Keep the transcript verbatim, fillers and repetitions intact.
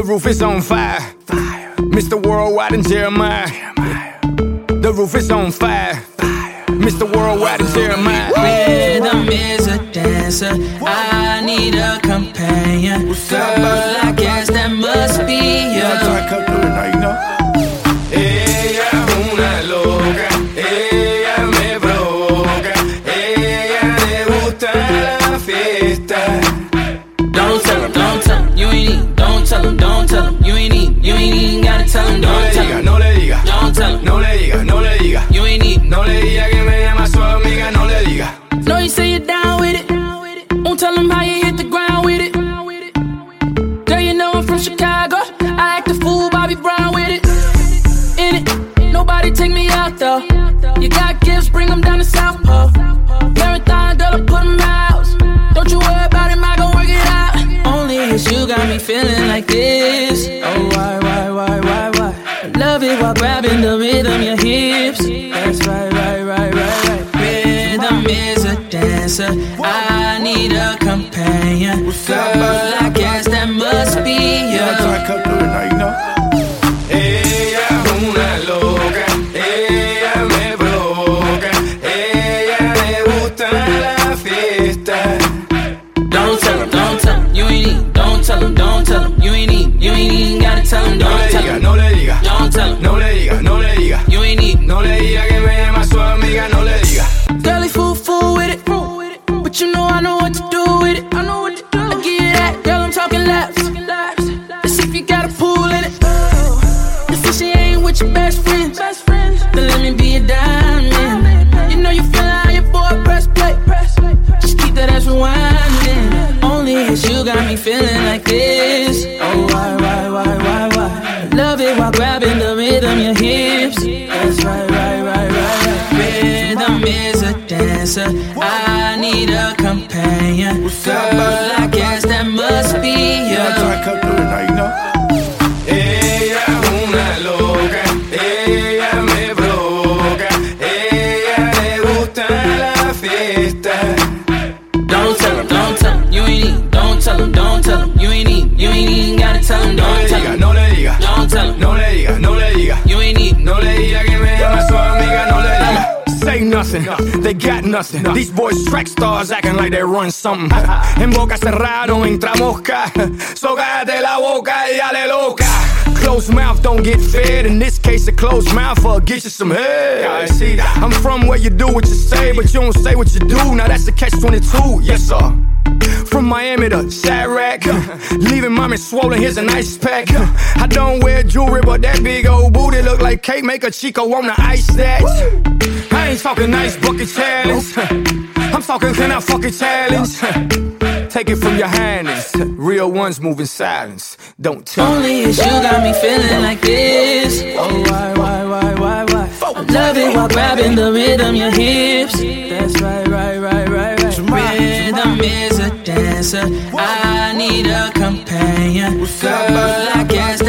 roof is on fire. Fire. Mister Worldwide and Jeremiah. Jeremiah. The roof is on fire. Fire. Mister Worldwide and Jeremiah. Rhythm is a dancer. I need a companion. Girl, I guess that must be you. Ella es una loca. Ella me provoca. Ella le gusta la fiesta. Don't tell him, don't tell him, you ain't need. Don't tell him, don't tell him, you ain't need. You ain't even gotta tell him, don't tell him. No le diga, Don't tell him, no le diga, no le diga. you ain't need. No le diga que me llama su amiga, no le diga. No, you say you're down with it. Won't tell him how you hit the ground with it. Girl, you know I'm from Chicago. I act a fool, Bobby Brown with it. In it, nobody take me out though. You got gifts, bring them down to South Pole. Marathon, girl, I put them out. Don't you worry about him, I gon' work it out. Only it's you got me feeling like this. Oh, why, why, why, why, why? I love it while grabbing the rhythm, your hips. That's right, right, right, right, right. Rhythm is a dancer. I need a companion. Girl, I guess that must be you. Ella es una loca. Ella me provoca. Ella le gusta la fiesta. Don't tell him, don't tell him, you ain't need. Don't tell him, don't tell him, you ain't need. You ain't even gotta tell him, don't tell him. No le diga, Don't tell him, no le diga, no le diga. you ain't need. No le diga que me llama su amiga, no le diga. Girl, he fool, fool with it. But you know I know what to do with it. I know what to do. I give you that, girl, I'm talking laps. Let's see if you got a pool in it. Let's see she ain't with your best friends. Then let me be a diamond. You know you feel how your boy press play. Just keep that ass rewinding. Only it's you got me feeling like this. Oh, why, why, why, why, why? I love it while grabbing the rhythm, your hips. That's right, right, right, right, right. Rhythm is a dancer. I need a companion. Girl, I guess that must be you. Ella es una loca. Ella me provoca. Ella le gusta la fiesta. Don't tell him, don't tell him, you ain't need. Don't tell him, don't tell him, you ain't need. You ain't even gotta tell him, don't tell him. No le diga, Don't tell him, no le diga, no le diga. you ain't need. No le diga que me llama su amiga, no le diga. Say nothing, they got nothing. These boys track stars acting like they run something. En boca cerrada no entra mosca. So cállate la boca y dale loca. Closed mouth don't get fed. In this case, a closed mouth will get you some head. I'm from where you do what you say, but you don't say what you do. Now that's the catch twenty-two, yes sir. From Miami to Chirac, leaving mommy swollen, here's an ice pack. I don't wear jewelry, but that big old booty look like cake, make a Chico wanna ice that. I ain't talking nice bucket challenge, I'm talking can I fuck it challenge. Take it from your hands, real ones move in silence, don't tell me. Only it's you got me feeling like this. Oh, why, why, why, why, why? I love it while grabbing the rhythm, your hips. That's right, right, right, right, right. Rhythm is a dancer. I need a companion. Girl, I guess